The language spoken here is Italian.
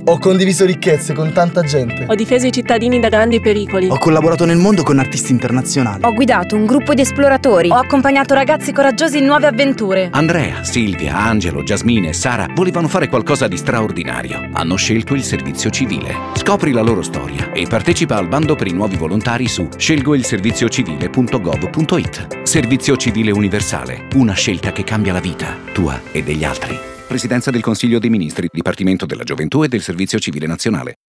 Ho condiviso ricchezze con tanta gente. Ho difeso i cittadini da grandi pericoli. Ho collaborato nel mondo con artisti internazionali. Ho guidato un gruppo di esploratori. Ho accompagnato ragazzi coraggiosi in nuove avventure. Andrea, Silvia, Angelo, Giasmine e Sara volevano fare qualcosa di straordinario. Hanno scelto il servizio civile. Scopri la loro storia e partecipa al bando per i nuovi volontari su scelgoilserviziocivile.gov.it. Servizio civile universale, una scelta che cambia la vita, tua e degli altri. Presidenza del Consiglio dei Ministri, Dipartimento della Gioventù e del Servizio Civile Nazionale.